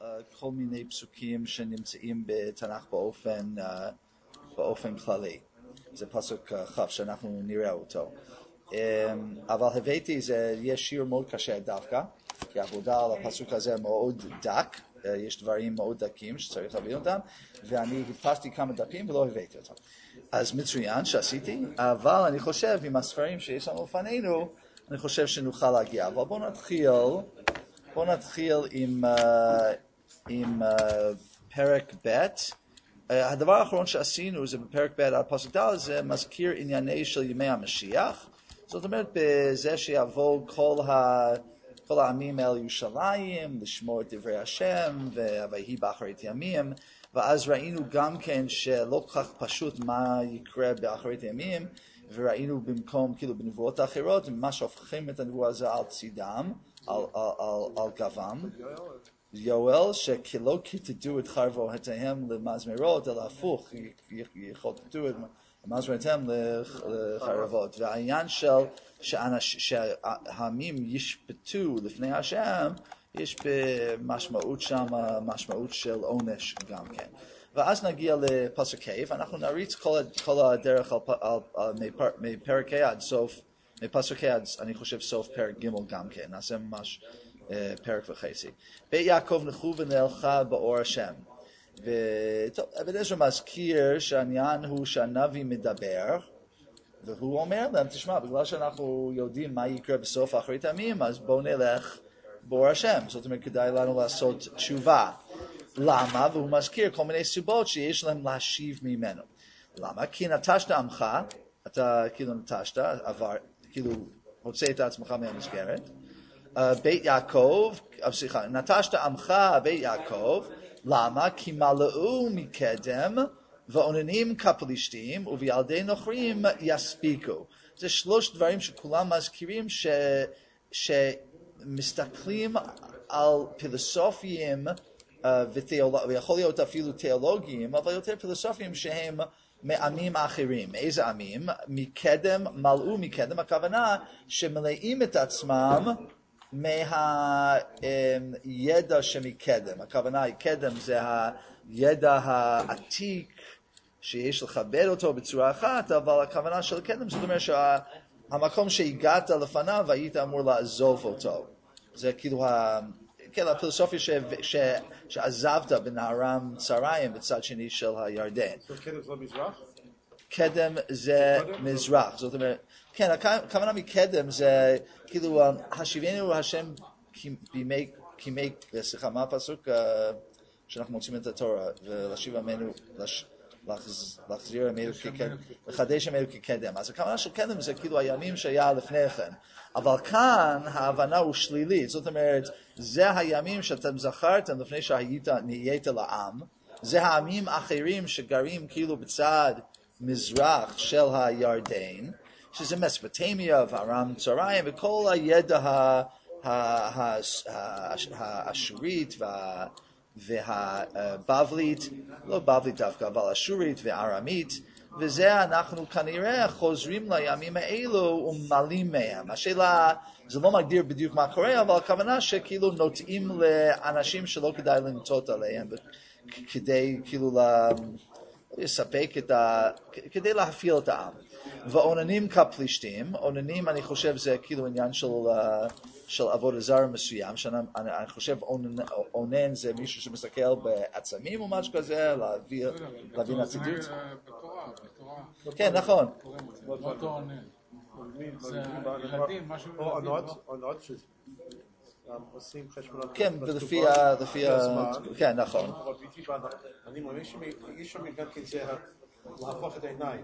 כל מיני פסוקים שנמצאים בתנ"ך באופן כללי. זה פסוק כ' שאנחנו נראה אותו. אבל הבאתי, יש שיר מאוד קשה דווקא, כי העבודה על הפסוק הזה מאוד דק, יש דברים מאוד דקים שצריך להבין אותם, ואני הדפסתי כמה דפים ולא הבאתי אותם. אז מצוין שעשיתי, אבל אני חושב עם הספרים שיש לנו לפנינו, אני חושב שנוכל להגיע. אבל בואו נתחיל עם פרק ב'. הדבר האחרון שעשינו זה בפרק ב' על פסוק ד', זה מזכיר ענייני של ימי המשיח. זאת אומרת, בזה שיבוא כל העמים אל ירושלים, לשמור את דברי השם, ויהי באחרית ימים, ואז ראינו גם כן שלא כך פשוט מה יקרה באחרית ימים, וראינו במקום, כאילו בנבואות האחרות, ממש הופכים את הנבואה הזה על צידם, על גבם. יואל, שכלא כיתתו את חרבותיהם למזמרות, אלא הפוך, יכולתו את מזמורותיהם לחרבות. והעניין שהעמים ישפטו לפני השם, יש במשמעות שם, משמעות של עונש גם כן. ואז נגיע לפסוק ה', ואנחנו נריץ כל הדרך מפרק ה' עד סוף, מפסוק ה' עד אני חושב סוף פרק ג' גם כן, נעשה ממש פרק וחצי. בית יעקב נחו ונלכה באור השם. וטוב, אבן עזרא מזכיר שהעניין הוא שהנביא מדבר, והוא אומר להם, תשמע, בגלל שאנחנו יודעים מה יקרה בסוף אחרית הימים, אז בואו נלך באור השם. זאת אומרת, כדאי לנו לעשות תשובה. למה? והוא מזכיר כל מיני סיבות שיש להם להשיב ממנו. למה? כי נטשת עמך, אתה כאילו נטשת, עבר, כאילו הוצא את עצמך מהמסגרת. בית יעקב, סליחה, נטשת עמך בית יעקב, למה? כי מלאו מקדם ועוננים כפלישתים ובילדי נוכרים יספיקו. זה שלוש דברים שכולם מזכירים שמסתכלים על פילוסופיים ויכול להיות אפילו תיאולוגיים, אבל יותר פילוסופיים שהם מעמים אחרים. איזה עמים? מקדם, מלאו מקדם, הכוונה שמלאים את עצמם מהידע שמקדם. הכוונה היא קדם זה הידע העתיק שיש לכבד אותו בצורה אחת, אבל הכוונה של קדם זאת אומרת שהמקום שהגעת לפניו היית אמור לעזוב אותו. זה כאילו הפילוסופיה שעזבת בנהרם צריים בצד שני של הירדן. קדם זה מזרח? קדם זה מזרח, זאת אומרת, כן, הכוונה מקדם זה כאילו השיבנו השם כימי, סליחה, מה הפסוק שאנחנו מוצאים את התורה ולהשיב עמנו, להחזיר עמנו כקדם, לחדש עמנו כקדם. אז הכוונה של קדם זה כאילו הימים שהיה לפני כן, אבל כאן ההבנה הוא שלילית, זאת אומרת, זה הימים שאתם זכרתם לפני שנהיית לעם, זה העמים אחרים שגרים כאילו בצד מזרח של הירדן, שזה מספטמיה וארם צוריים וכל הידע האשורית והבבלית, לא בבלית דווקא, אבל אשורית וארמית, וזה אנחנו כנראה חוזרים לימים האלו וממלאים מהם. השאלה, זה לא מגדיר בדיוק מה קורה, אבל הכוונה שכאילו נוטעים לאנשים שלא כדאי לנטות עליהם, כדי כאילו לספק כדי להפעיל את העם. ועוננים כפלישתים, עוננים אני חושב זה כאילו עניין של עבודה זרה מסוים, שאני חושב עונן זה מישהו שמסתכל בעצמים או משהו כזה, להביא נציגות. בתורה. כן, נכון. אותו עונן. זה ילדים, משהו עונות שזה עושים חשבונות. כן, ולפי כן, נכון. אני מאמין שיש שם גם כן זה להפוך את העיניים.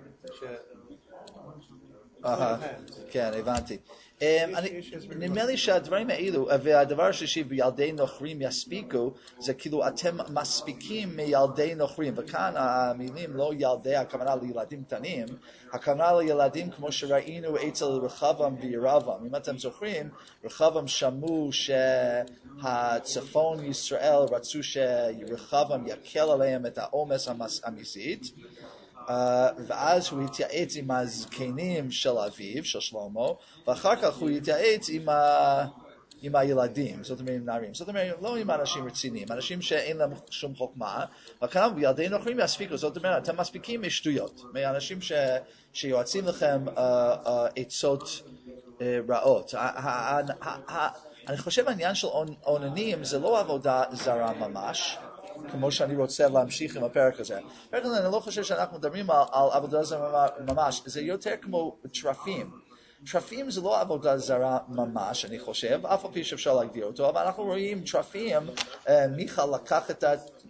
כן, הבנתי. נדמה לי שהדברים האלו, והדבר השלישי, בילדי נוכרים יספיקו, זה כאילו אתם מספיקים מילדי נוכרים, וכאן המילים לא ילדי, הכוונה לילדים קטנים, הכוונה לילדים כמו שראינו אצל רחבעם וירבעם. אם אתם זוכרים, רחבעם שמעו שהצפון ישראל רצו שרחבעם יקל עליהם את העומס המיסית, ואז הוא התייעץ עם הזקנים של אביו, של שלמה, ואחר כך הוא התייעץ עם הילדים, זאת אומרת עם נערים, זאת אומרת לא עם אנשים רציניים, אנשים שאין להם שום חוכמה, וכאן ילדי נוכרים יספיקו, זאת אומרת אתם מספיקים משטויות, מאנשים שיועצים לכם עצות רעות. אני חושב העניין של עוננים זה לא עבודה זרה ממש, כמו שאני רוצה להמשיך עם הפרק הזה. הפרק הזה אני לא חושב שאנחנו מדברים על עבודה זרה ממש, זה יותר כמו טרפים. טרפים זה לא עבודה זרה ממש, אני חושב, אף על פי שאפשר להגדיר אותו, אבל אנחנו רואים טרפים, מיכה לקח את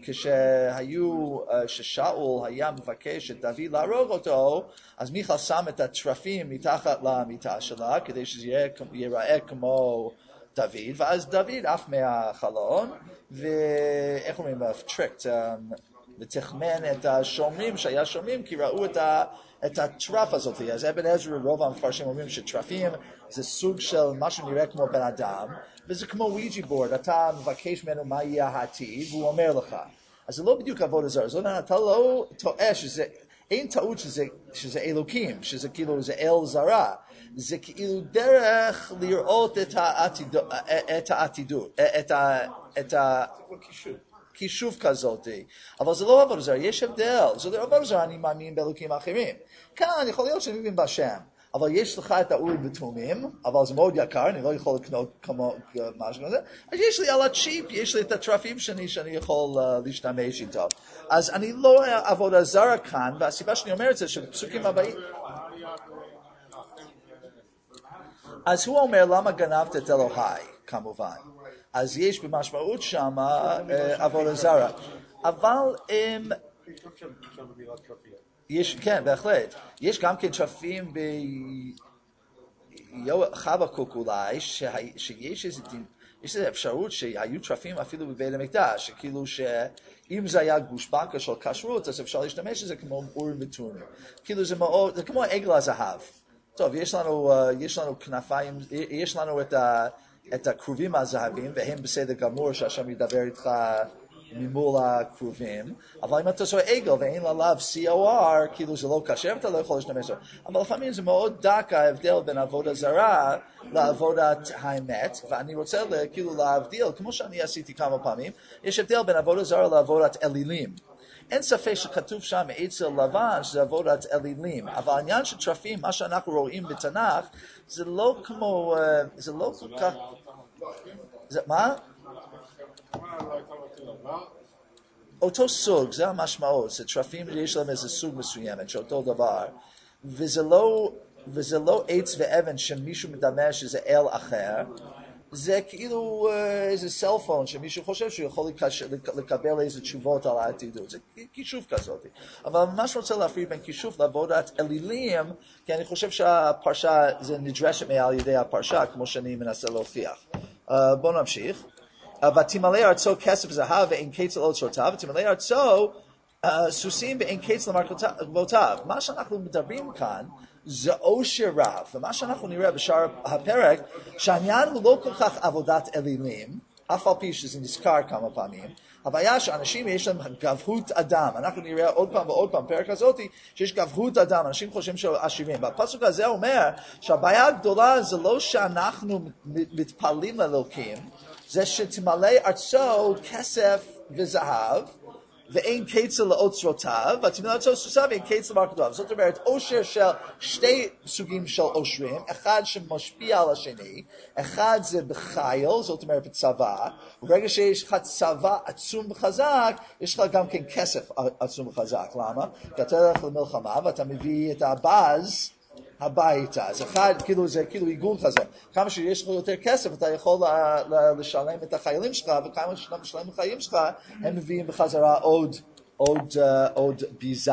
ששאול היה מבקש את דוד להרוג אותו, אז מיכה שם את הטרפים מתחת למיטה שלה, כדי שזה ייראה כמו דוד, ואז דוד עף מהחלון, ואיך אומרים, טריקט, ותחמן את השומרים שהיה שומרים, כי ראו את הטרף הזאת. אז אבן עזרא רוב המפרשים אומרים שטרפים זה סוג של משהו נראה כמו בן אדם, וזה כמו וויג'י בורד, אתה מבקש ממנו מה יהיה העתיד, והוא אומר לך. אז זה לא בדיוק עבודה זרה, זאת אומרת, אתה לא טועה שזה, אין טעות שזה אלוקים, שזה כאילו, זה אל זרה. זה כאילו דרך לראות את העתידות, את כישוף כזאת, אבל זה לא עבודה זרה, יש הבדל, זה לא עבודה זרה, אני מאמין באלוקים אחרים. כאן יכול להיות שאני מבין בשם, אבל יש לך את האורים ותומים, אבל זה מאוד יקר, אני לא יכול לקנות כמו משהו כזה, אז יש לי על הצ'יפ, יש לי את הטרפים שאני יכול להשתמש איתו. אז אני לא רואה עבודה זרה כאן, והסיבה שאני אומר את זה, שבפסוקים הבאים, אז הוא אומר, למה גנבת את אלוהי, כמובן. אז יש במשמעות שם עבודה זרה. אבל יש, כן, בהחלט. יש גם כן טרפים בחבקוק אולי, שיש איזו אפשרות שהיו טרפים אפילו בבית המקדש, שכאילו שאם זה היה גושפנקה של כשרות, אז אפשר להשתמש בזה כמו אורים ותומים. כאילו זה מאוד, זה כמו עגל הזהב. טוב, יש לנו כנפיים, יש לנו את הכרובים הזהבים, והם בסדר גמור שהשם ידבר איתך ממול הכרובים, אבל אם אתה עושה עגל ואין עליו COR, כאילו זה לא קשר, אתה לא יכול להשתמש בו. אבל לפעמים זה מאוד דק ההבדל בין עבודה זרה לעבודת האמת, ואני רוצה כאילו להבדיל, כמו שאני עשיתי כמה פעמים, יש הבדל בין עבודה זרה לעבודת אלילים. אין ספק שכתוב שם אצל לבן שזה עבודת אלילים, אבל העניין של טרפים, מה שאנחנו רואים בתנ"ך, זה לא כמו, זה לא כל כך, מה? אותו סוג, זה המשמעות, זה טרפים יש להם איזה סוג מסוימת, שאותו דבר, וזה לא עץ ואבן שמישהו מדמה שזה אל אחר, זה כאילו איזה סלפון שמישהו חושב שהוא יכול לקבל איזה תשובות על העתידות. זה כישוף כזאת. אבל אני ממש רוצה להפריד בין כישוף לעבודת אלילים, כי אני חושב שהפרשה זה נדרשת מעל ידי הפרשה, כמו שאני מנסה להוכיח. בואו נמשיך. ותמלא ארצו כסף זהב ואין קץ לאוצרותיו, ותמלא ארצו סוסים ואין קץ למרכבותיו. מה שאנחנו מדברים כאן, זה עושר רב, ומה שאנחנו נראה בשאר הפרק, שהעניין הוא לא כל כך עבודת אלילים, אף על פי שזה נזכר כמה פעמים, הבעיה שאנשים יש להם גבהות אדם, אנחנו נראה עוד פעם ועוד פעם, פרק הזאת, שיש גבהות אדם, אנשים חושבים שהם עשירים, והפסוק הזה אומר שהבעיה הגדולה זה לא שאנחנו מתפללים לאלוקים, זה שתמלא ארצו כסף וזהב, ואין קץ לאוצרותיו, ותמלא ארצו סוסיו ואין קץ למרכבותיו. זאת אומרת, עושר של שתי סוגים של עושרים, אחד שמשפיע על השני, אחד זה בחייל, זאת אומרת בצבא, וברגע שיש לך צבא עצום וחזק, יש לך גם כן כסף עצום וחזק. למה? כי אתה הולך למלחמה ואתה מביא את הבאז הביתה. אז אחד, כאילו, זה כאילו עיגון כזה. כמה שיש לך יותר כסף, אתה יכול לשלם את החיילים שלך, וכמה שאתה משלם את החיילים שלך, הם מביאים בחזרה עוד ביזה.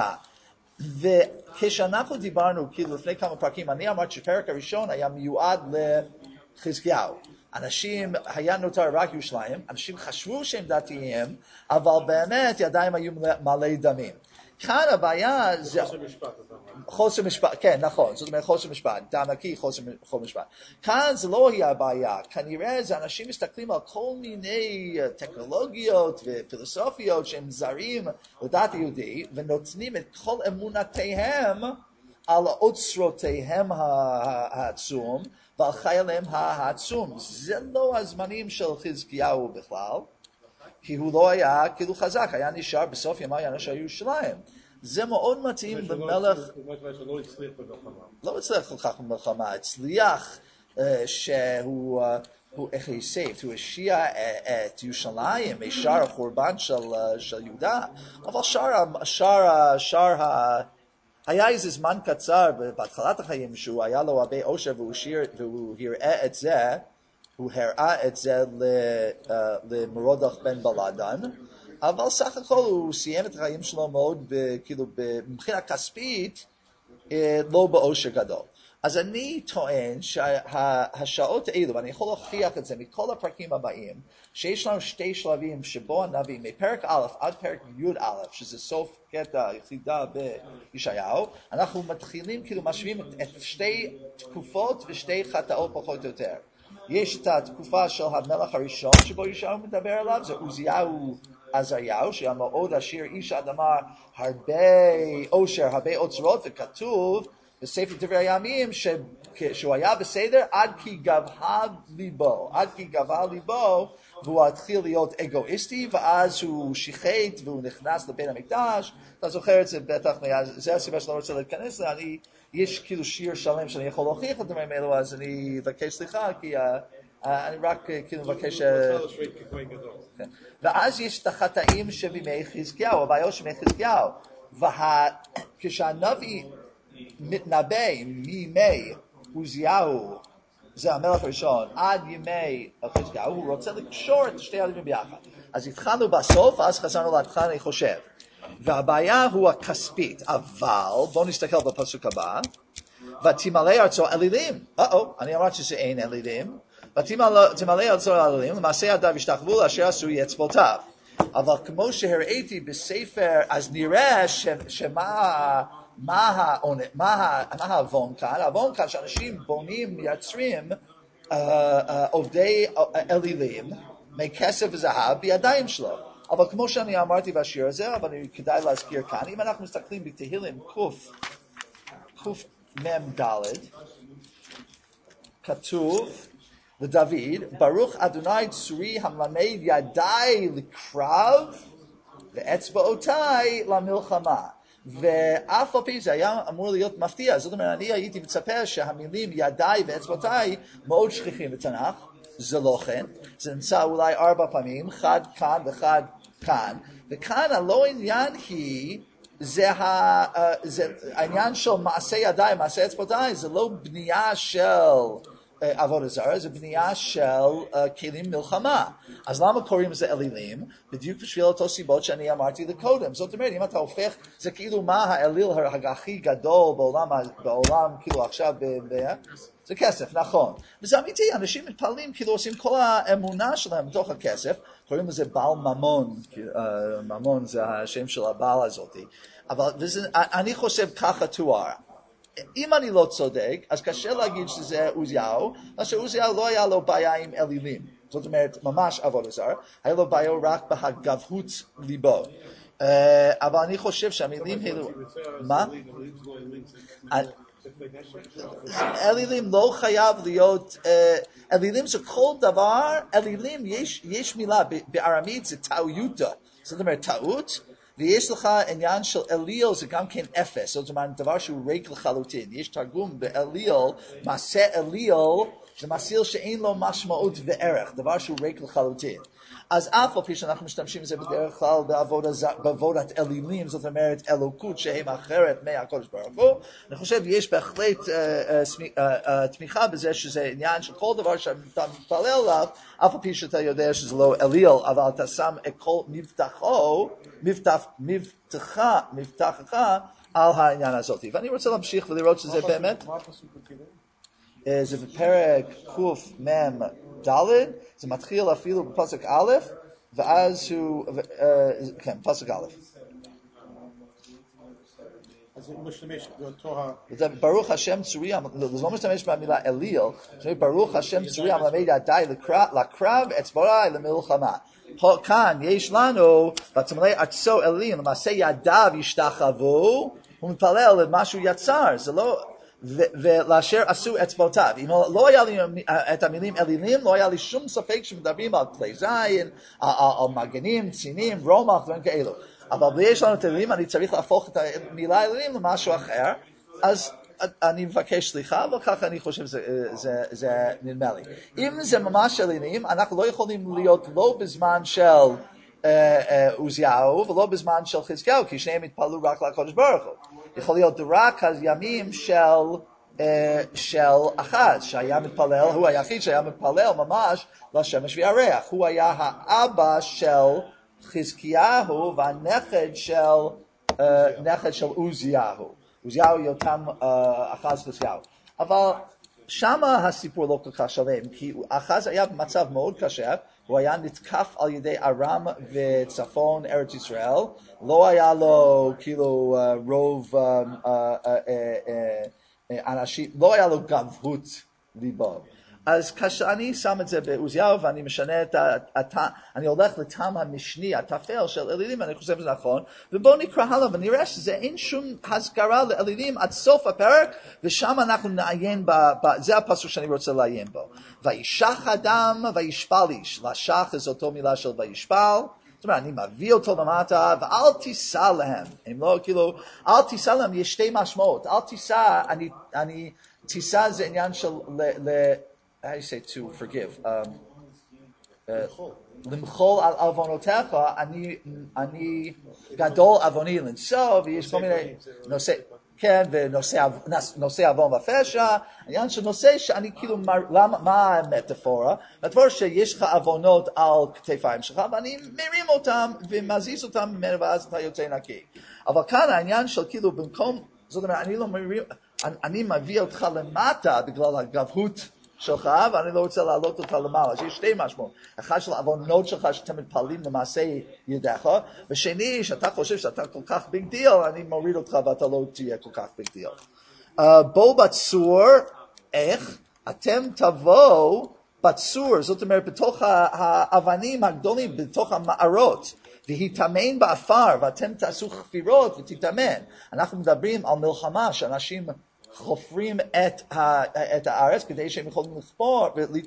וכשאנחנו דיברנו, כאילו, לפני כמה פרקים, אני אמרתי שפרק הראשון היה מיועד לחזקיהו. אנשים, היה נותר רק ירושלים, אנשים חשבו שהם דתיים, אבל באמת ידיים היו מלא דמים. כאן הבעיה זה חוסר משפט, כן, נכון, זאת אומרת חוסר משפט, דם נקי, חוסר משפט. כאן זה לא היה הבעיה, כנראה זה אנשים מסתכלים על כל מיני טכנולוגיות ופילוסופיות שהם זרים לדת היהודי, ונותנים את כל אמונתיהם על אוצרותיהם העצום, ועל חייליהם העצום. זה לא הזמנים של חזקיהו בכלל, כי הוא לא היה כאילו חזק, היה נשאר בסוף ימי של ירושלים. זה מאוד מתאים למלך... לא הצליח במלחמה. לא הצליח כל כך במלחמה, הצליח שהוא... איך הוא הוא השיע את ירושלים משאר החורבן של יהודה, אבל היה איזה זמן קצר בהתחלת החיים שהוא היה לו הרבה עושר והוא הראה את זה למרודח בן בלעדן, אבל סך הכל הוא סיים את החיים שלו מאוד כאילו מבחינה כספית לא בעושר גדול. אז אני טוען שהשעות האלו, ואני יכול להוכיח את זה מכל הפרקים הבאים, שיש לנו שתי שלבים שבו הנביא, מפרק א' עד פרק י' א', שזה סוף קטע יחידה בישעיהו, אנחנו מתחילים, כאילו משווים את שתי תקופות ושתי חטאות פחות או יותר. יש את התקופה של המלך הראשון שבו ישעיהו מדבר עליו, זה עוזיהו עזריהו, שהיה מאוד עשיר, איש אדמה, הרבה עושר, הרבה אוצרות, וכתוב, בספר דברי הימים שהוא היה בסדר עד כי גבה ליבו והוא התחיל להיות אגואיסטי ואז הוא שיחט והוא נכנס לבית המקדש. אתה זוכר את זה בטח, זה הסיבה שאני לא רוצה להיכנס לזה, יש כאילו שיר שלם שאני יכול להוכיח את הדברים האלו, אז אני אבקש סליחה כי אני רק כאילו מבקש... ואז יש את החטאים שבימי חזקיהו, הבעיות שבימי חזקיהו, וכשהנביא מתנבא מימי עוזיהו, זה המלך הראשון, עד ימי חזקיהו, הוא רוצה לקשור את שתי הדברים ביחד. אז התחלנו בסוף, אז חזרנו להתחלה, אני חושב. והבעיה הוא הכספית, אבל בואו נסתכל בפסוק הבא, ותמלא ארצו אלילים. אני אמרתי שזה אין אלילים. ותמלא ארצו אלילים, למעשה ידיו ישתחוו לאשר עשוי אצבעותיו. אבל כמו שהראיתי בספר, אז נראה מה העוון כאן? העוון כאן שאנשים בונים, מייצרים עובדי אלילים מכסף וזהב בידיים שלו. אבל כמו שאני אמרתי בשיר הזה, אבל כדאי להזכיר כאן, אם אנחנו מסתכלים בתהילים קמ"ד, כתוב לדוד, ברוך אדוני צורי המלמד ידיי לקרב ואצבעותיי למלחמה. ואף על פי זה היה אמור להיות מפתיע, זאת אומרת, אני הייתי מצפה שהמילים ידיי ואצבעותיי מאוד שכיחים בתנ"ך, זה לא כן, זה נמצא אולי 4 פעמים, אחד כאן ואחד כאן, וכאן הלא עניין היא, זה העניין של מעשה ידיי, מעשה אצבעותיי, זה לא בנייה של עבודה זרה, זה בנייה של כלים מלחמה. אז למה קוראים לזה אלילים? בדיוק בשביל אותו סיבות שאני אמרתי לקודם. זאת אומרת, אם אתה הופך, זה כאילו מה האליל הכי גדול בעולם כאילו עכשיו, זה כסף, נכון. וזה אמיתי, אנשים מתפעלים, כאילו עושים כל האמונה שלהם בתוך הכסף, קוראים לזה בעל ממון, ממון זה השם של הבעל הזאת. אבל אני חושב ככה תואר. אם אני לא צודק, אז קשה להגיד שזה עוזיהו, אז שעוזיהו לא היה לו בעיה עם אלילים. זאת אומרת, ממש עבודה זרה, היה לו בעיה רק בהגבהות ליבו. אבל אני חושב שהמילים האלו... מה? אלילים לא חייב להיות... אלילים זה כל דבר, אלילים יש מילה, בארמית זה טעויותו. זאת אומרת, טעות, ויש לך עניין של אליל, זה גם כן אפס, זאת אומרת, דבר שהוא ריק לחלוטין. יש תרגום באליל, מעשה אליל, זה מעשה שאין לו משמעות וערך, דבר שהוא ריק לחלוטין. אז אף על פי שאנחנו משתמשים בזה בדרך כלל בעבודת אלילים, זאת אומרת אלוקות שהם אחרת מהקודש ברוך הוא, אני חושב יש בהחלט תמיכה בזה שזה עניין של כל דבר שאתה מתפלל עליו, אף על פי שאתה יודע שזה לא אליל, אבל אתה שם את כל מבטחך על העניין הזאת. ואני רוצה להמשיך ולראות שזה באמת... מה הפסוק בכתיבים? זה בפרק קמ"ד, זה מתחיל אפילו בפסוק א', ואז הוא, כן, פסוק א'. אז הוא משתמש באותו ברוך השם צורי, זה לא משתמש במילה אליל, זה ברוך השם צורי המלמד ידיי לקרב אצבעותיי למלחמה. כאן יש לנו, ותמלא ארצו אלילים, למעשה ידיו ישתחוו, הוא מתפלל למה שהוא יצר, זה לא... ולאשר עשו אצבעותיו. אם לא היה לי את המילים אלילים, לא היה לי שום ספק שמדברים על כלי זין, על מגנים, צינים, רומח, דברים כאלו. אבל בלי יש לנו את אלילים, אני צריך להפוך את המילה אלילים למשהו אחר, אז אני מבקש סליחה, אבל ככה אני חושב זה נדמה לי. אם זה ממש אלילים, אנחנו לא יכולים להיות לא בזמן של עוזיהו ולא בזמן של חזקיהו, כי שניהם התפללו רק לקדוש ברוך הוא. יכול להיות רק הימים של אחז, שהיה מתפלל, הוא היחיד שהיה מתפלל ממש לשמש וירח. הוא היה האבא של חזקיהו והנכד של עוזיהו. עוזיהו יותם אחז חזקיהו. אבל שמה הסיפור לא כל כך שלם, כי אחז היה במצב מאוד קשה, הוא היה נתקף על ידי ארם וצפון ארץ ישראל, לא היה לו כאילו רוב אנשים, לא היה לו גבהות ליבו. אז כשאני שם את זה בעוזיהו ואני משנה אני הולך לטעם המשני, התפל של אלילים, אני חושב שזה נכון, ובואו נקרא הלאה ונראה שזה אין שום הזכרה לאלילים עד סוף הפרק, ושם אנחנו נעיין זה הפסוק שאני רוצה לעיין בו. וישח אדם וישפל איש, לשח זה אותו מילה של וישפל, זאת אומרת, אני מביא אותו למטה, ואל תישא להם. הם לא, כאילו, אל תישא להם, יש שתי משמעות. אל תישא, תישא זה עניין של, how do you say to forgive? למחול על עוונותיך, אני גדול עווני לנשוא, ויש כל מיני נושא, כן, ונושא עוון ופשע, העניין של נושא שאני כאילו, מה המטאפורה? המטאפורה שיש לך עוונות על כתפיים שלך, ואני מרים אותם ומזיז אותם ממנו, ואז אתה יוצא נקי. אבל כאן העניין של כאילו, במקום, זאת אומרת, אני מביא אותך למטה בגלל הגבהות שלך, ואני לא רוצה להעלות אותה למעלה. יש שתי משמעות. אחד של העוונות שלך שאתם מתפללים למעשה ידיך, ושני, שאתה חושב שאתה כל כך ביג דיל, אני מוריד אותך ואתה לא תהיה כל כך ביג דיל. בואו בצור, איך? אתם תבואו בצור, זאת אומרת, בתוך האבנים הגדולים, בתוך המערות, והתאמן באפר, ואתם תעשו חפירות ותתאמן. אנחנו מדברים על מלחמה שאנשים חופרים את הארץ כדי שהם יכולים לחפור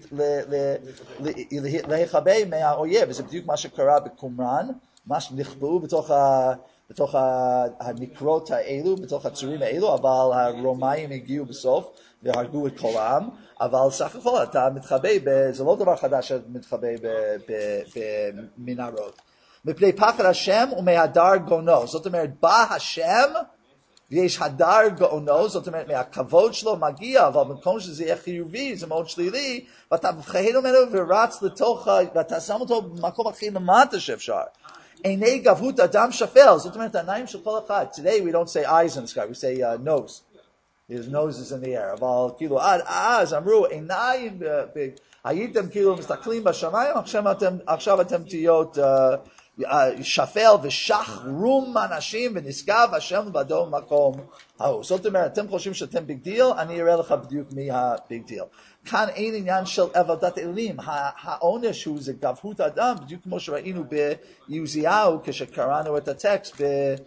ולהיחבא מהאויב, וזה בדיוק מה שקרה בקומראן, מה שנכבאו בתוך הנקרות האלו, בתוך הצורים האלו, אבל הרומאים הגיעו בסוף והרגו את כל העם, אבל סך הכל אתה מתחבא, זה לא דבר חדש שאתה מתחבא במנהרות. מפני פחד השם ומהדר גאונו, זאת אומרת, בא השם, ויש הדר גאונו, זאת אומרת, מהכבוד שלו מגיע, אבל במקום שזה יהיה חיובי, זה מאוד שלילי, ואתה מפחד ממנו ורץ לתוך, ואתה שם אותו במקום הכי למטה שאפשר. עיני גבהות אדם שפל, זאת אומרת, העיניים של כל אחד. Today we don't say eyes in the sky, we say nose. His nose is in the air. אבל כאילו, אז אמרו, עיניים, הייתם כאילו מסתכלים בשמיים, עכשיו אתם תהיות שפל ושח רום אנשים ונשגב השם לבדו מקום ההוא. זאת אומרת, אתם חושבים שאתם ביג דיל, אני אראה לך בדיוק מי הביג דיל. כאן אין עניין של עבודת אלים, העונש הוא זה גבהות אדם, בדיוק כמו שראינו ביוזיהו כשקראנו את הטקסט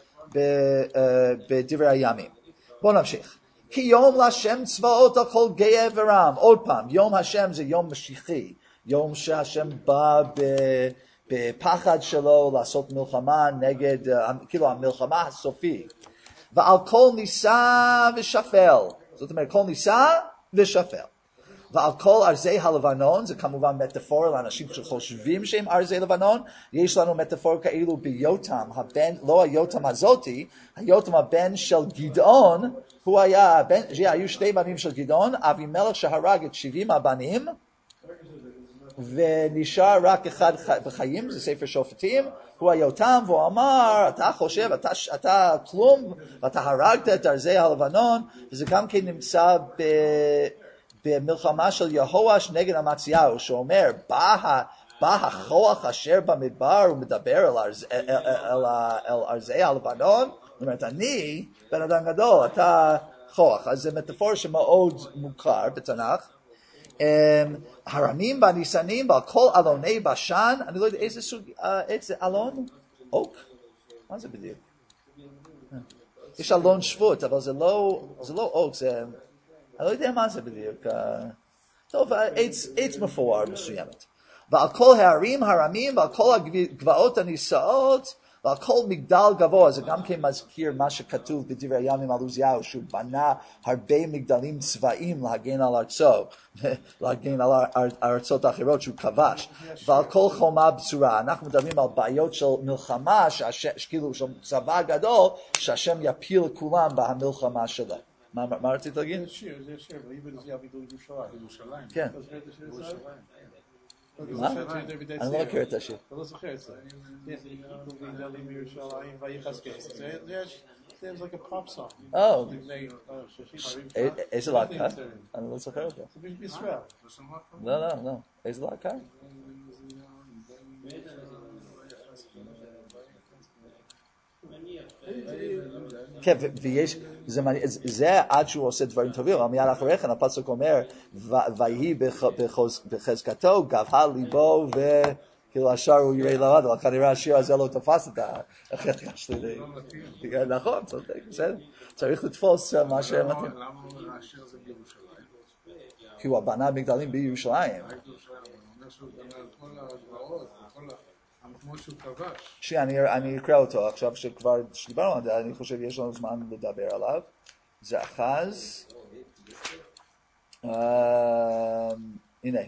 בדברי הימים. בואו נמשיך. כי יום להשם צבאות על כל גאה ורם. עוד פעם, יום השם זה יום משיחי, יום שהשם בא בפחד שלו לעשות מלחמה נגד, כאילו המלחמה הסופית. ועל כל ניסה ושפל, זאת אומרת כל ניסה ושפל. ועל כל ארזי הלבנון, זה כמובן מטאפורה לאנשים שחושבים שהם ארזי לבנון, יש לנו מטאפורה כאילו ביותם, הבן, לא היותם הזאתי, היותם הבן של גדעון, הוא היה, היו שתי בנים של גדעון, אבימלך שהרג את 70 הבנים, ונשאר רק אחד בחיים, זה ספר שופטים, הוא היותם, והוא אמר, אתה חושב, אתה כלום, ואתה הרגת את ארזי הלבנון, וזה גם כן נמצא במלחמה של יהואש נגד אמציהו, שאומר, בא הכוח אשר במדבר, הוא מדבר על ארזי הלבנון, זאת אומרת, אני בן אדם גדול, אתה כוח, אז זה מטאפור שמאוד מוכר בתנ"ך, הרמים והניסנים ועל כל אלוני בשן, אני לא יודע איזה סוג, איזה אלון? אוק? מה זה בדיוק? יש אלון שבות, אבל זה לא אוק, זה אני לא יודע מה זה בדיוק. טוב, עץ מפואר מסוימת. ועל כל הערים הרמים ועל כל הגבעות הנישאות ועל כל מגדל גבוה, זה גם כן מזכיר מה שכתוב בדברי הימים על עוזיהו, שהוא בנה הרבה מגדלים צבאיים להגן על ארצו, להגן על ארצות אחרות שהוא כבש, ועל כל חומה בצורה. אנחנו מדברים על בעיות של מלחמה, כאילו של צבא גדול, שהשם יפיל לכולם במלחמה שלו. מה רצית להגיד? זה שיר, ויבן עוזיהו בידו ירושלים. כן. מה? אני לא מכיר את השיר. אתה לא זוכר את זה. מגדלים בירושלים ויחזקאל. זה like a pop song. איזה להקה? אני לא זוכר אותו. זה בישראל. לא. איזה להקה? כן, ויש, זה עד שהוא עושה דברים טובים, אבל מיד אחרי כן הפסוק אומר, ויהי בחזקתו גבהה ליבו וכאילו השאר הוא יראה לבד, אבל כנראה השיר הזה לא תפס את החטא השלילי. נכון, צודק, בסדר. צריך לתפוס מה שמתאים. למה השיר הזה בירושלים? כי הוא בנה מגדלים בירושלים. אני אקרא אותו עכשיו שכבר שדיברנו על זה, אני חושב יש לנו זמן לדבר עליו. זה אחז. הנה.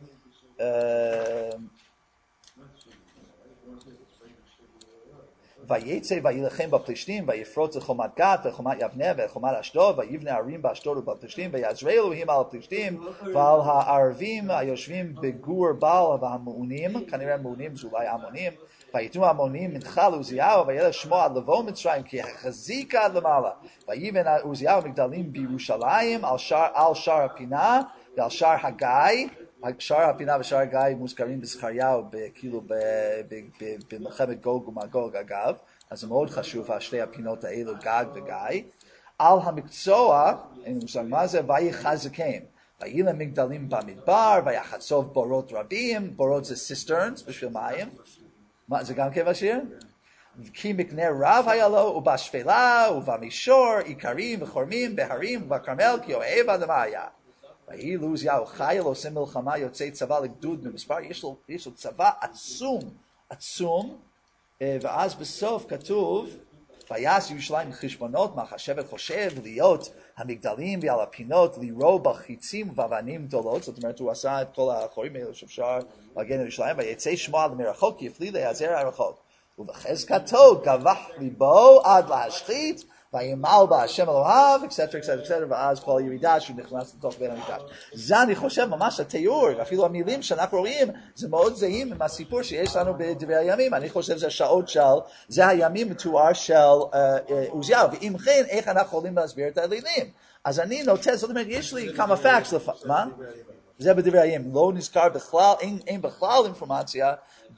ויצא וילחם בפלישתים ויפרוץ לחומת גת וחומת יבנה וחומת אשדוד ויבנה ערים באשדוד ובפלישתים ויעזרי אלוהים על הפלישתים ועל הערבים היושבים בגור בל והמעונים, כנראה מעונים זה אולי המונים, ויתנו המונים מנחה לעוזיהו וילך שמו עד לבוא מצרים כי החזיקה עד למעלה ויבן עוזיהו מגדלים בירושלים על שער הפינה ועל שער הגיא. שער הפינה ושער הגיא מוזכרים בזכריהו כאילו במלחמת גוג ומגוג אגב, אז זה מאוד חשוב שתי הפינות האלו גג וגיא. על המקצוע, אין לי מושג מה זה, ויחזקם, ויהי להם מגדלים במדבר, ויחצוב בורות רבים, בורות זה סיסטרנס בשביל מים, מה זה גם כן בשיר? כי מקנה רב היה לו, ובשפלה ובמישור, עיקרים וחורמים, בהרים ובכרמל, כי אוהב אדמה היה. ויהי לעוזיהו חייל עושה מלחמה יוצא צבא לגדוד במספר, יש לו צבא עצום, ואז בסוף כתוב, ויעש ירושלים חשבונות, מה השבט חושב להיות המגדלים ועל הפינות, לירו בחיצים ואבנים גדולות, זאת אומרת הוא עשה את כל החורים האלה שאפשר להגן על ירושלים, ויצא שמוע מרחוק, כי יפלי להיעזר הרחוק, ובחזקתו גבח ליבו עד להשחית, וימל בה השם אלוהיו, etc. ואז כל הירידה שהוא נכנס לתוך בית המקדש. זה אני חושב ממש התיאור, אפילו המילים שאנחנו רואים, זה מאוד זהים עם הסיפור שיש לנו בדברי הימים. אני חושב זה שעות זה הימים מתואר של עוזיהו, ואם כן, איך אנחנו יכולים להסביר את האלילים? אז אני נוטה, זאת אומרת, יש לי כמה פאקס, מה? זה בדברי הימים, לא נזכר בכלל, אין בכלל אינפורמציה,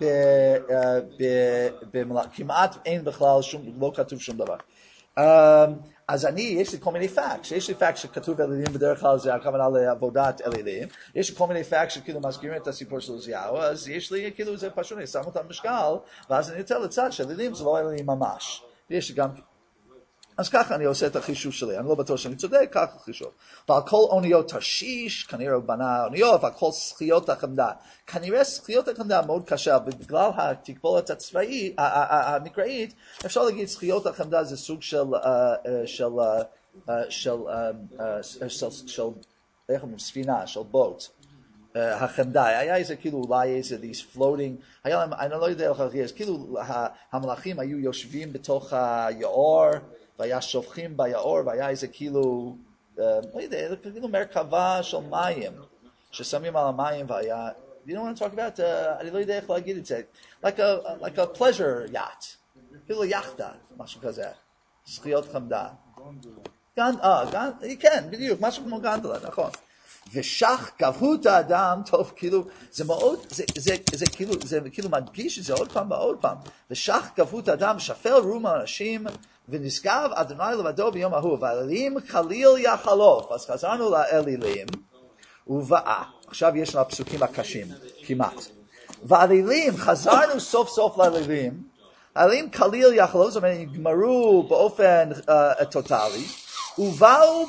כמעט אין בכלל, לא כתוב שום דבר. אז יש לי כל מיני פאקס, יש לי פאקס שכתוב אלילים בדרך כלל זה הכוונה לעבודת אלילים, יש לי כל מיני פאקס שכאילו מזכירים את הסיפור של עוזיהו, אז יש לי כאילו זה פשוט, אני שם אותם משקל, ואז אני יותר לצד שאלילים זה לא אלילים ממש, יש לי גם, אז ככה אני עושה את החישוב שלי, אני לא בטוח שאני צודק, ככה החישוב. ועל כל אוניות תרשיש, כנראה הוא בנה אוניות, ועל כל שחיות החמדה. כנראה שחיות החמדה מאוד קשה, בגלל התקבולת הצבאית, המקראית, אפשר להגיד שחיות החמדה זה סוג של איך אומרים, ספינה, של בוט. החמדה, היה איזה כאילו אולי איזה these floating, היה להם, אני לא יודע איך להגיד, כאילו המלאכים היו יושבים בתוך היעור, והיה שופכים ביעור, והיה איזה כאילו, לא יודע, כאילו מרכבה של מים, ששמים על המים, והיה, you know what I'm talking about? אני לא יודע איך להגיד את זה, like a pleasure yacht, כאילו יאכטה, משהו כזה, שחיות חמדה. כן, בדיוק, משהו כמו גנדולה, נכון. ושח גבהות האדם, טוב, כאילו, זה מאוד, זה כאילו מדגיש את זה עוד פעם ועוד פעם. ושח גבהות האדם, שפל רום האנשים, ונשגב אדוני לבדו ביום ההוא, והאלילים חליל יחלוף. אז חזרנו לאלילים, ובאה. עכשיו יש לנו הפסוקים הקשים, כמעט. והאלילים, חזרנו סוף סוף לאלילים, האלילים חליל יחלוף, זאת אומרת, נגמרו באופן טוטלי, ובאו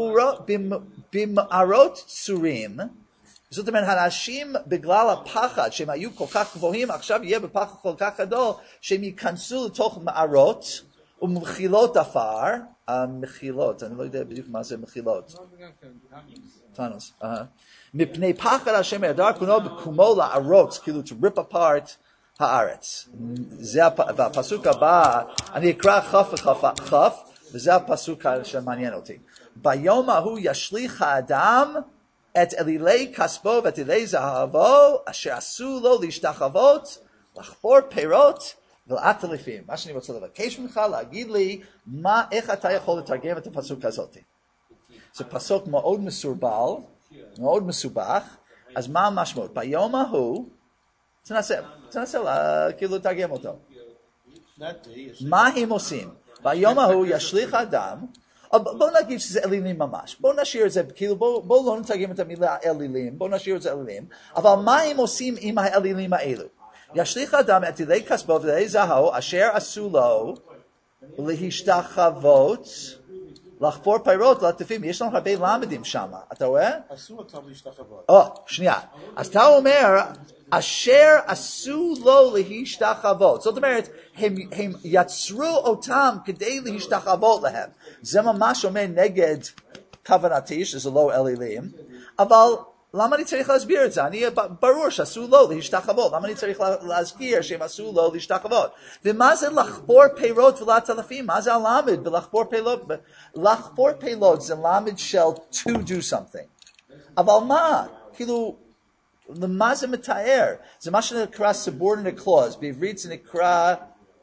במערות צורים, זאת אומרת, האנשים בגלל הפחד שהם היו כל כך גבוהים, עכשיו יהיה בפחד כל כך גדול, שהם ייכנסו לתוך מערות ומחילות עפר, מחילות, אני לא יודע בדיוק מה זה מחילות. טאנוס, מפני פחד השם ידר כונו בקומו לערוץ, כאילו to rip apart הארץ. זה הפסוק הבא, אני אקרא כף, וזה הפסוק שמעניין אותי. ביום ההוא ישליך האדם את אלילי כספו ואת אלילי זהבו, אשר עשו לו להשתחוות, לחפור פירות ולעטלפים. מה שאני רוצה לבקש ממך, להגיד לי, איך אתה יכול לתרגם את הפסוק הזאת? זה פסוק מאוד מסורבל, מאוד מסובך, אז מה המשמעות? ביום ההוא, תנסה כאילו לתרגם אותו. מה הם עושים? ביום ההוא ישליך אדם, בואו נגיד שזה אלילים ממש, בואו נשאיר את זה, כאילו בואו לא נתרגם את המילה אלילים, בואו נשאיר את זה אלילים, אבל מה הם עושים עם האלילים האלו? ישליך אדם את אלילי כספו ואלילי זהבו, אשר עשו לו להשתחוות, לחפור פירות ולעטלפים. יש לנו הרבה למדים שם, אתה רואה? עשו אותם להשתחוות. שנייה. אז אתה אומר, אשר עשו לו להשתחוות. זאת אומרת, הם יצרו אותם כדי להשתחוות להם. זה ממש אומר נגד כוונתי, שזה לא אלילים, אבל למה אני צריך להסביר את זה? ברור שעשו לו להשתחוות. למה אני צריך להזכיר שהם עשו לו להשתחוות? ומה זה לחפור פירות ולעטלפים? מה זה הלמד בלחפור פירות? לחפור פירות זה למד של to do something. אבל מה? כאילו, למה זה מתאר? זה מה שנקרא subordinate clause. בעברית זה נקרא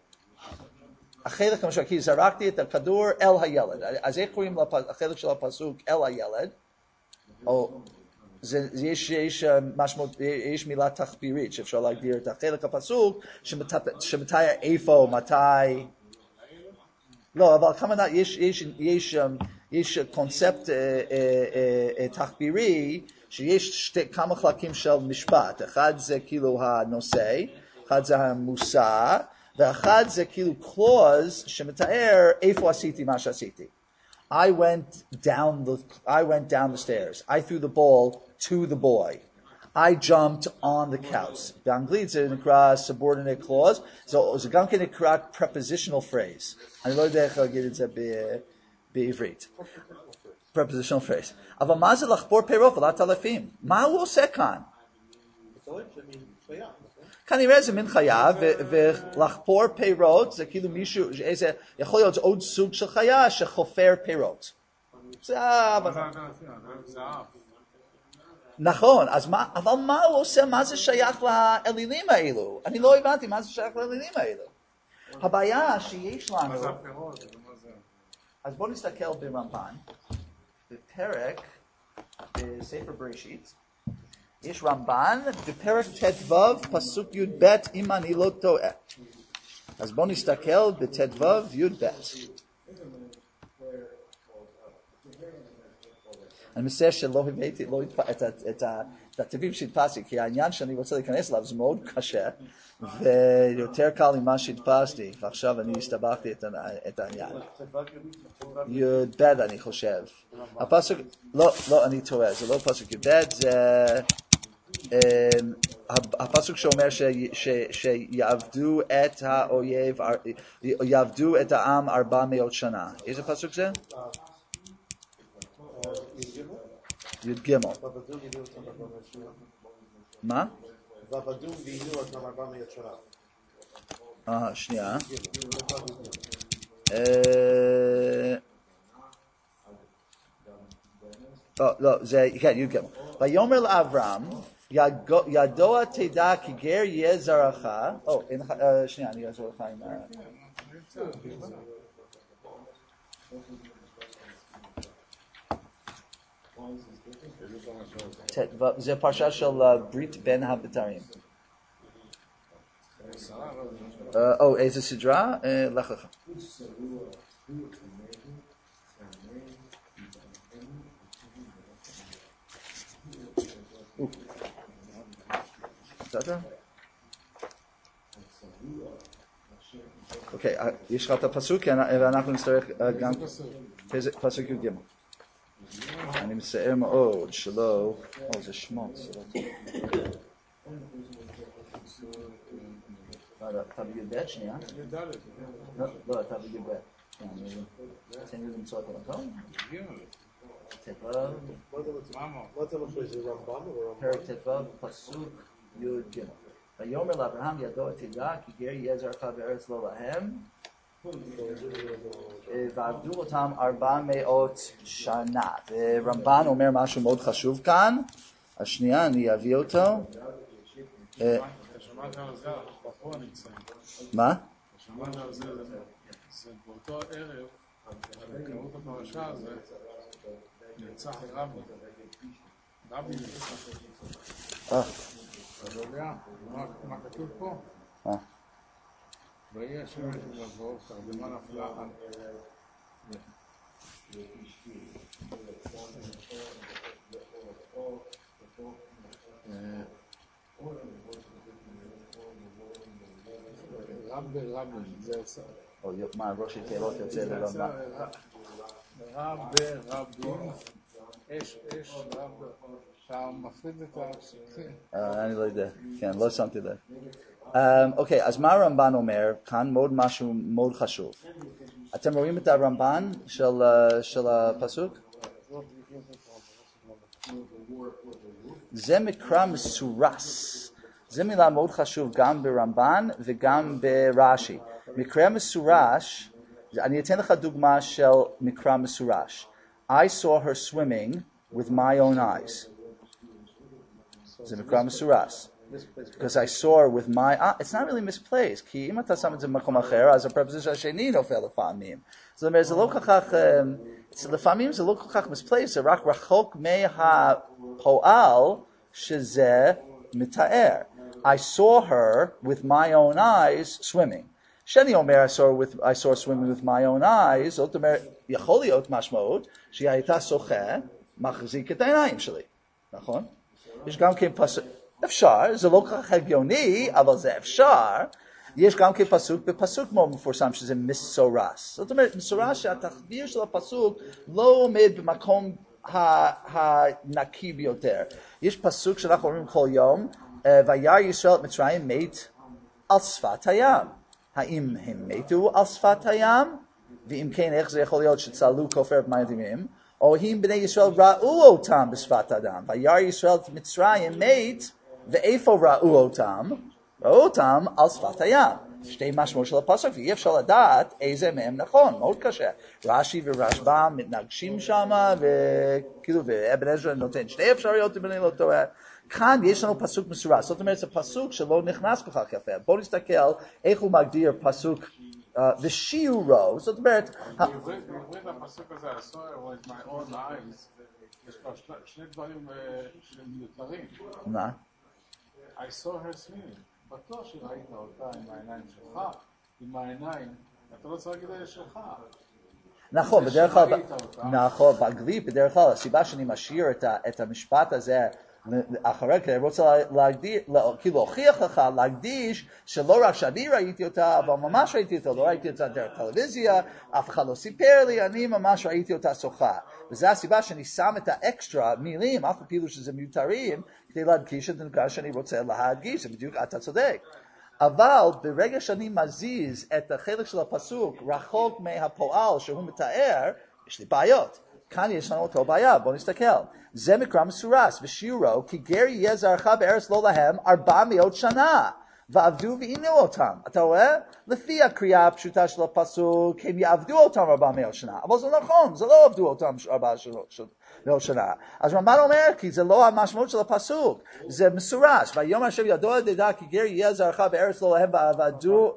החלק המשל, כי זרקתי את הכדור אל הילד. אז איך קוראים לחלק של הפסוק אל הילד? או יש מילה תחבירית שאפשר להגדיר את החלק הפסוק שמתאר איפה, מתי. לא, אבל כמובן יש קונספט תחבירי שיש כמה חלקים של משפט. אחד זה כאילו הנושא, אחד זה המושא, ואחד זה כאילו clause שמתאר איפה עשיתי מה שעשיתי. I went down the stairs. I threw the ball to the boy. I jumped on the couch. באנגלית זה נקרא subordinate clause. זה גם כן נקרא prepositional phrase. אני לא יודע איך להגיד את זה בעברית. prepositional phrase. אבל מה זה לחפור פירות ולעטלפים? מה הוא עושה כאן? כנראה זה מין חיה, ולחפור פירות זה כאילו מישהו, יכול להיות עוד סוג של חיה שחופר פירות. זה נכון, אבל מה הוא עושה, מה זה שייך לאלילים האלו? אני לא הבנתי מה זה שייך לאלילים האלו. הבעיה שיש לנו, אז בואו נסתכל ברמב"ן, בפרק, בספר בראשית, יש רמב"ן בפרק ט"ו פסוק י"ב אם אני לא טועה. אז בואו נסתכל בט"ו י"ב. אני מצטער שלא הבאתי את התווים שהדפסתי, כי העניין שאני רוצה להיכנס אליו זה מאוד קשה, ויותר קל ממה שהדפסתי, ועכשיו אני הסתבכתי את העניין. י"ב אני חושב. הפסוק, לא, אני טועה, זה לא פסוק י"ב, זה הפסוק שאומר שיעבדו את האויב, יעבדו את העם 400 שנה. איזה פסוק זה? י"ג. מה? ועבדו ועינו אותם 400 שנה. שנייה. לא, זה, כן, י"ג. ויאמר לאברהם, ידוע תדע כי גר יהיה זרעך. שנייה, אני אעזור לך עם זה פרשה של ברית בין הבתרים. איזה סדרה? לך לך. בסדר? אוקיי, יש לך את הפסוק, ואנחנו נצטרך גם פסוק י"ג. אני מצטער מאוד שלא, זה שמות, זה לא טוב. אתה בי"ב שנייה? לא, אתה בי"ב. תן לי למצוא את המקום. פרק ט"ו, פסוק י"ג. ויאמר לאברהם ידוע תדע כי גר יהיה זרעך בארץ לא להם ועבדו אותם 400 שנה. ורמב"ן אומר משהו מאוד חשוב כאן. השנייה אני אביא אותו. מה? שמעת על זה, זה באותו ערב, בקרות הפרשה הזה, נרצח רבי. רבי נרצח. אתה יודע, מה כתוב פה? ויהי השמש לבוא, תרדמה נפלה על... רב, זה עושה. או מה, ראשי תיבות יוצא לרמב"ן. רב, אש, רב, אתה מפריד את הפסוקים. אני לא יודע, כן, לא שמתי לב. אוקיי, אז מה הרמב"ן אומר? כאן משהו מאוד חשוב. אתם רואים את הרמב"ן של הפסוק? זה מקרא מסורס. זה מילה מאוד חשוב גם ברמב"ן וגם ברש"י. מקרא מסורש, אני אתן לך דוגמה של מקרא מסורש. I saw her swimming with my own eyes. זה מקרא מסורס. Because I saw her with my eyes. It's not really misplaced. כי אם אתה שם את זה במקום אחר, אז הפרפוזיציה השני נופל לפעמים. זאת אומרת, זה לא כל כך, לפעמים זה לא כל כך misplaced, זה רק רחוק מהפועל שזה מתאר. I saw her with my own eyes swimming. שאני אומר I saw her swimming with my own eyes, זאת אומרת, יכול להיות משמעות שהיא הייתה שוחה, מחזיק את העיניים שלי. נכון? יש גם כן פסוק, אפשר, זה לא כל כך הגיוני, אבל זה אפשר. יש גם כן פסוק, בפסוק מאוד מפורסם שזה מסורס. זאת אומרת, מסורס שהתחביר של הפסוק לא עומד במקום הנקי ביותר. יש פסוק שאנחנו אומרים כל יום, וירא ישראל את מצרים מת על שפת הים. האם הם מתו על שפת הים? ואם כן, איך זה יכול להיות שצללו כופר במים אדירים? או אם בני ישראל ראו אותם בשפת הדם? וירא ישראל את מצרים מת, ואיפה ראו אותם? ראו אותם על שפת הים. שתי משמעות של הפסוק, ואי אפשר לדעת איזה מהם נכון, מאוד קשה. רש"י ורשב"ם מתנגשים שם, וכאילו, ואבן עזרא נותן שתי אפשרויות אם אני לא טועה. כאן יש לנו פסוק מסורס, זאת אומרת, זה פסוק שלא נכנס כל כך יפה. בואו נסתכל איך הוא מגדיר פסוק ושיעורו, זאת אומרת... בעברית הפסוק הזה, I saw her with my own eyes, יש פה שני דברים מיותרים. מה? I saw her swimming. בטוח שראית אותה עם העיניים שלך, עם העיניים, אתה לא צריך להגיד את זה שלך. נכון, בדרך כלל, נכון, באנגלית בדרך כלל, הסיבה שאני משאיר את המשפט הזה אחרי, כי אני רוצה כאילו להוכיח לך, להקדיש, שלא רק שאני ראיתי אותה, אבל ממש ראיתי אותה, לא ראיתי אותה דרך טלוויזיה, אף אחד לא סיפר לי, אני ממש ראיתי אותה שוחה. וזו הסיבה שאני שם את האקסטרה מילים, אף פעם שזה מיותרים, כדי להדגיש את הנקודה שאני רוצה להדגיש, זה בדיוק, אתה צודק. אבל ברגע שאני מזיז את החלק של הפסוק רחוק מהפועל שהוא מתאר, יש לי בעיות. כאן יש לנו אותו בעיה, בואו נסתכל. זה מקרא מסורס ושיעורו, כי גר יהיה זרעך בארץ לא להם 400 שנה, ועבדו ועינו אותם. אתה רואה? לפי הקריאה הפשוטה של הפסוק, הם יעבדו אותם 400 שנה. אבל זה נכון, זה לא עבדו אותם 400 שנה. אז רמב"ן אומר, כי זה לא המשמעות של הפסוק, זה מסורס. ויאמר השם ידוע תדע, כי גר יהיה זרעך בארץ לא להם, ועבדו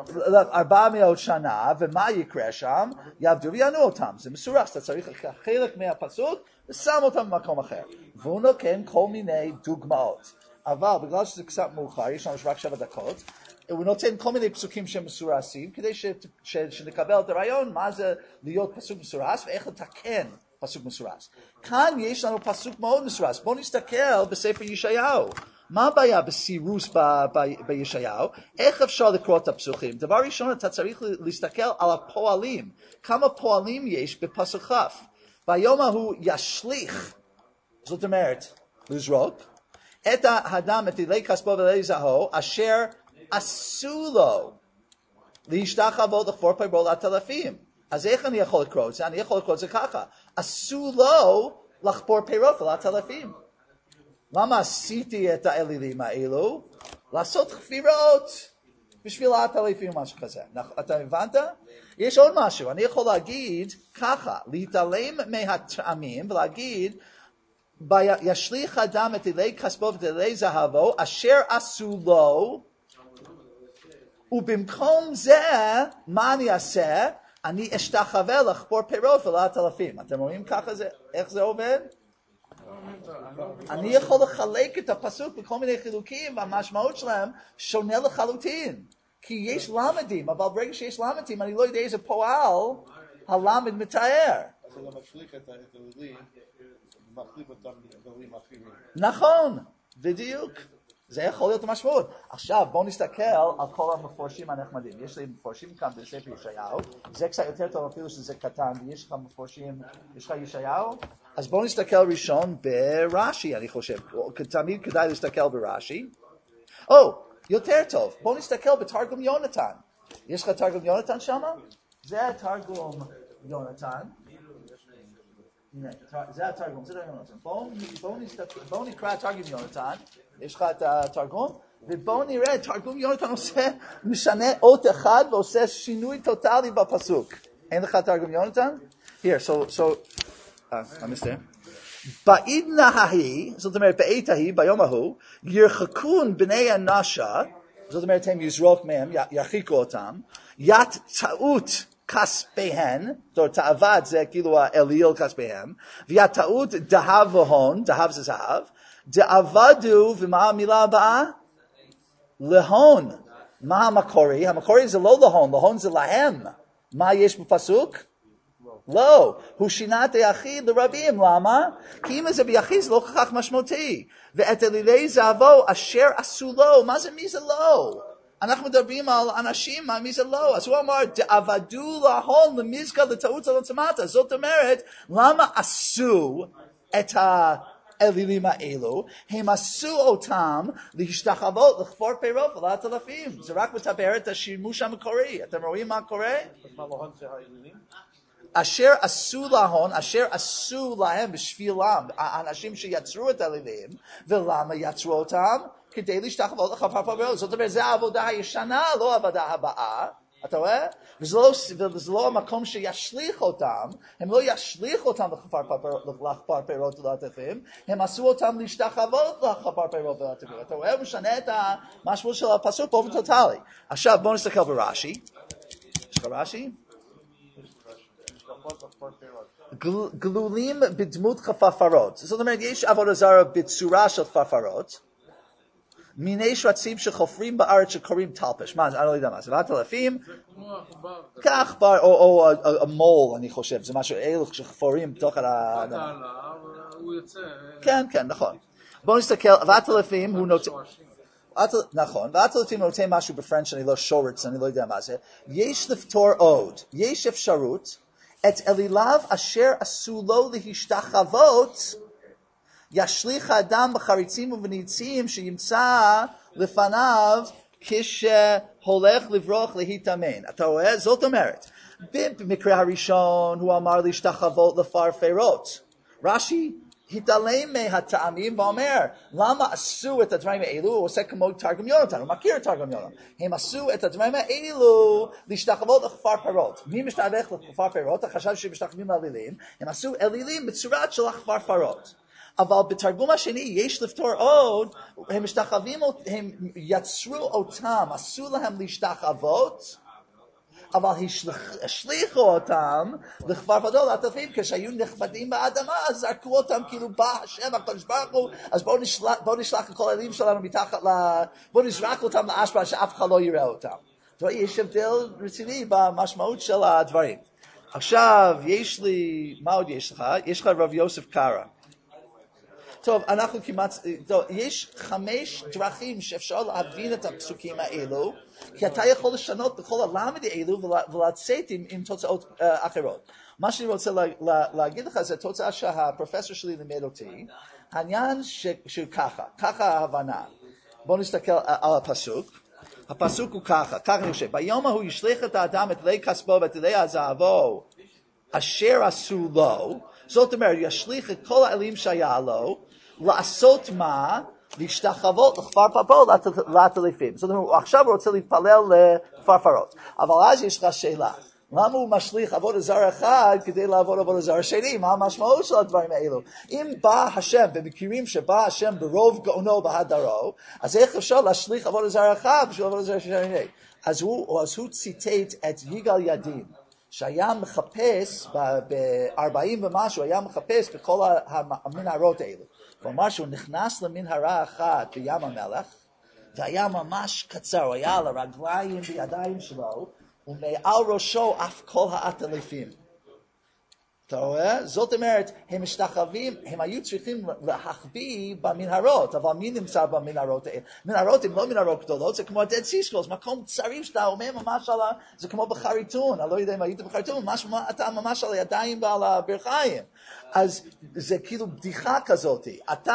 400 שנה, ומה יקרה שם? יעבדו ויענו אותם. זה מסורס, אתה צריך חלק מהפסוק, ושם אותם במקום אחר. והוא נותן כל מיני דוגמאות. אבל בגלל שזה קצת מאוחר, יש לנו רק 7 דקות, הוא נותן כל מיני פסוקים שהם מסורסים, כדי שנקבל את הרעיון מה זה להיות פסוק מסורס, ואיך לתקן פסוק מסורס. כאן יש לנו פסוק מאוד מסורס. בואו נסתכל בספר ישעיהו. מה הבעיה בסירוס בישעיהו? איך אפשר לקרוא את הפסוקים? דבר ראשון, אתה צריך להסתכל על הפועלים. כמה פועלים יש בפסוק כ'. ביום ההוא ישליך, זאת אומרת, לזרוק, את האדם, את אילי כספו ואילי זהו, אשר עשו לו להשתחוות לכפור פירו לטלפים. אז איך אני יכול לקרוא את זה? אני יכול לקרוא את זה ככה. עשו לו לחפור פירות לטלפים. למה עשיתי את האלילים האלו? לעשות חפירות בשביל הטלפים או משהו כזה. אתה הבנת? יש עוד משהו. אני יכול להגיד ככה, להתעלם מהטעמים ולהגיד, ישליך אדם את אילי כספו ואת אילי זהבו, אשר עשו לו, ובמקום זה, מה אני אעשה? אני אשתחווה לחפור פירות ולטלפים. אתם רואים ככה איך זה עובד? אני יכול לחלק את הפסוק בכל מיני חילוקים, והמשמעות שלהם שונה לחלוטין. כי יש למדים, אבל ברגע שיש למדים, אני לא יודע איזה פועל הלמד מתאר. אז אתה משליך את הלילים, מחליף אותם לדברים אחרים. נכון, בדיוק. זה יכול להיות המשמעות. עכשיו בואו נסתכל על כל המפורשים הנחמדים. יש לי מפורשים כאן בספר ישעיהו, זה קצת יותר טוב אפילו שזה קטן, ויש לך מפורשים, יש לך ישעיהו? אז בואו נסתכל ראשון ברש"י, אני חושב. תמיד כדאי להסתכל ברש"י. יותר טוב, בואו נסתכל בתרגום יונתן. יש לך תרגום יונתן שם? זה התרגום יונתן. זה התרגום, זה תרגום יונתן. בואו נקרא את תרגום יונתן. יש לך את התרגום, ובואו נראה, תרגום יונתן משנה אות אחד ועושה שינוי טוטלי בפסוק. אין לך תרגום יונתן? Here, I'm mister. בעידנה ההיא, זאת אומרת בעת ההיא, ביום ההוא, ירחקון בני הנשה, זאת אומרת הם יזרוק מהם, ירחיקו אותם, יטעות כספיהן, זאת אומרת תאוות זה כאילו האליל כספיהם, ויטעות דהב והון, דהב זה זהב, דעבדו, ומה המילה הבאה? להון. מה המקורי? המקורי זה לא להון, להון זה להם. מה יש בפסוק? לא. הוא שינה את היחיד לרבים. למה? כי אם זה ביחיד זה לא כל כך משמעותי. ואת אלילי זהבו אשר עשו לו. מה זה מי זה לא? אנחנו מדברים על אנשים, מי זה לא? אז הוא אמר, דעבדו להון למזכר לטעות ולטמאטה. זאת אומרת, למה עשו את האלילים האלו? הם עשו אותם להשתחוות לכפור פירות ולטלפים. זה רק מתאר את השימוש המקורי. אתם רואים מה קורה? אשר עשו להון, אשר עשו להם בשבילם, האנשים שיצרו את האלילים, ולמה יצרו אותם? כדי להשתחוות לכפור פירות. זאת אומרת, זה העבודה הישנה, לא העבודה הבאה. אתה רואה? וזה לא המקום שישליך אותם, הם לא ישליך אותם לכפור פירות ולטלפים, הם עשו אותם להשתחוות לכפור פירות ולטלפים. אתה רואה? הוא משנה את המשמעות של הפסוק באופן טוטלי. עכשיו בואו נסתכל ברש"י. יש לך רש"י? גלולים בדמות חפפרות. זאת אומרת, יש עבודה זרה בצורה של חפפרות, מיני שרצים שחופרים בארץ שקוראים טלפש. מה, אני לא יודע מה זה. והטלפים, כך בר, או המול, אני חושב. זה משהו, אלו שחפורים בתוך האדמה. הוא יוצא. כן, כן, נכון. בואו נסתכל, והטלפים הוא נותן, נכון, והטלפים נותן משהו בפרנץ' אני לא שורץ, אני לא יודע מה זה. יש לפתור עוד, יש אפשרות, את אליליו אשר עשו לו להשתחוות, ישליך האדם בחריצים ובניצים שימצא לפניו כשהולך לברוח להתאמן. אתה רואה? זאת אומרת, במקרה הראשון הוא אמר להשתחוות לפרפרות. רש"י התעלם מהטעמים ואומר, למה עשו את הדברים האלו? הוא עושה כמו תרגום יונתן, הוא מכיר את תרגום יונתן. הם עשו את הדברים האלו להשתחוות לפרפרות. מי משתחוות לפרפרות? חשב שהם משתחווים לאלילים. הם עשו אלילים בצורת של הפרפרות. אבל בתרגום השני יש לפתור עוד, הם משתחווים, הם יצרו אותם, עשו להם להשתחוות, אבל השליחו אותם לכפר פדול לטלפים, כשהיו נכבדים באדמה, אז זרקו אותם כאילו בא השם הקדוש ברוך הוא, אז בואו נשלח את כל הילדים שלנו מתחת בואו נזרק אותם לאשפה שאף אחד לא יראה אותם. יש הבדל רציני במשמעות של הדברים. עכשיו יש לי, מה עוד יש לך? יש לך רב יוסף קרא. טוב, אנחנו כמעט, טוב, יש 5 דרכים שאפשר להבין את הפסוקים האלו, כי אתה יכול לשנות בכל הלמד האלו ולצאת עם תוצאות אחרות. מה שאני רוצה להגיד לך זה תוצאה שהפרופסור שלי לימד אותי, העניין ככה ההבנה. בואו נסתכל על הפסוק. הפסוק הוא ככה יושב. ביום ההוא ישליך את האדם את עלי כספו ואת עלי הזהבו אשר עשו לו, זאת אומרת, ישליך את כל האלים שהיה לו, לעשות מה? להשתחוות לכפרפרות לעטלפים. זאת אומרת, עכשיו הוא רוצה להתפלל לכפרפרות. אבל אז יש לך שאלה. למה הוא משליך עבודה זר אחד כדי לעבוד עבודה זר שני? מה המשמעות של הדברים האלו? אם בא השם, במקרים שבא השם ברוב גאונו בהדרו, אז איך אפשר להשליך עבודה זר אחד בשביל עבודה זר שני? אז הוא ציטט את יגאל ידין, שהיה מחפש, ב-40 ומשהו, היה מחפש בכל המנהרות האלו. כלומר שהוא נכנס למנהרה אחת בים המלח, והיה ממש קצר, הוא היה על הרגליים בידיים שלו, ומעל ראשו אף כל העטלפים. אתה רואה? זאת אומרת, הם משתחווים, הם היו צריכים להחביא במנהרות, אבל מי נמצא במנהרות האלה? מנהרות הן לא מנהרות גדולות, זה כמו ה-Dead Sea Scrolls, מקום צרים שאתה אומר ממש על זה כמו בחריטון, אני לא יודע אם היית בחריטון, אתה ממש על הידיים ועל הברכיים. אז זה כאילו בדיחה כזאת, אתה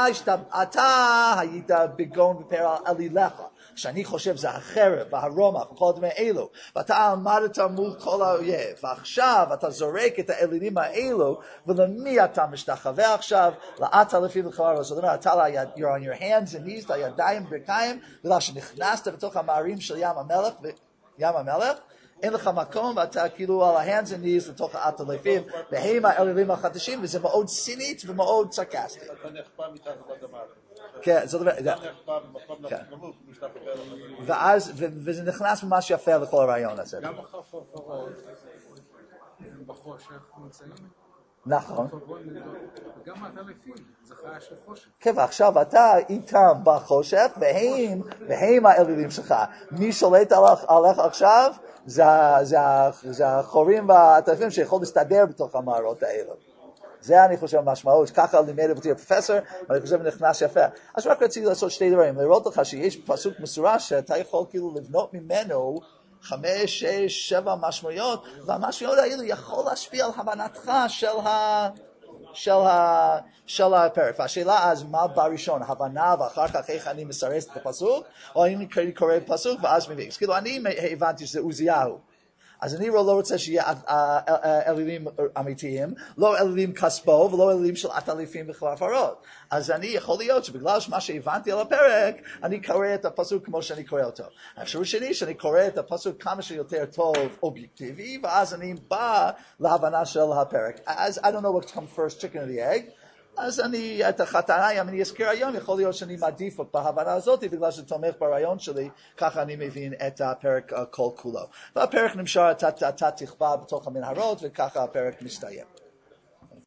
היית בגאון בפר עלילך, שאני חושב זה החרב והרומח וכל הדברים האלו, ואתה עמדת מול כל האויב, ועכשיו אתה זורק את האלילים האלו, ולמי אתה משתחווה עכשיו? לעטלפים וכפרפרות. זאת אומרת, אתה you're on your hands and knees, הידיים ברכיים, בגלל שנכנסת בתוך המערים של ים המלח, אין לך מקום, ואתה כאילו על ה-hands and knees לתוך העטלפים, והם האלילים החדשים, וזה מאוד סינית ומאוד סרקסטי. אתה נחפה מתחת לאדמה. כן, זאת אומרת, וזה נכנס ממש יפה לכל הרעיון הזה. גם החפרות, הם בחושך נמצאים. נכון. וגם העטלפים, זה חיה של חושך. כן, ועכשיו אתה איתם בחושך, והם האלילים שלך. מי שולט עליך עכשיו? זה החורים והעטלפים שיכול להסתדר בתוך המערות האלו. זה אני חושב המשמעות, ככה לימד אותי הפרופסור, ואני חושב נכנס יפה. אז רק רציתי לעשות 2 דברים, לראות לך שיש פסוק מסורה שאתה יכול כאילו לבנות ממנו 5, 6, 7 משמעויות, והמשמעויות האלו יכול להשפיע על הבנתך של הפרק. והשאלה אז מה בראשון, הבנה ואחר כך איך אני מסרס את הפסוק, או אם אני קורא פסוק ואז מביא. אז כאילו אני הבנתי שזה עוזיהו. אז אני לא רוצה שיהיה אלילים אמיתיים, לא אלילים כספו ולא אלילים של עטלפים וכפרפרות. אז אני יכול להיות שבגלל מה שהבנתי על הפרק, אני קורא את הפסוק כמו שאני קורא אותו. האפשרות שלי שאני קורא את הפסוק כמה שיותר טוב אובייקטיבי, ואז אני בא להבנה של הפרק. אז I don't know what comes first, chicken or the egg. אז את החתנה, אם אני אזכיר היום, יכול להיות שאני מעדיף בהבנה הזאת, בגלל שתומך ברעיון שלי, ככה אני מבין את הפרק כל כולו. והפרק נמשך, אתה תכבה בתוך המנהרות, וככה הפרק מסתיים.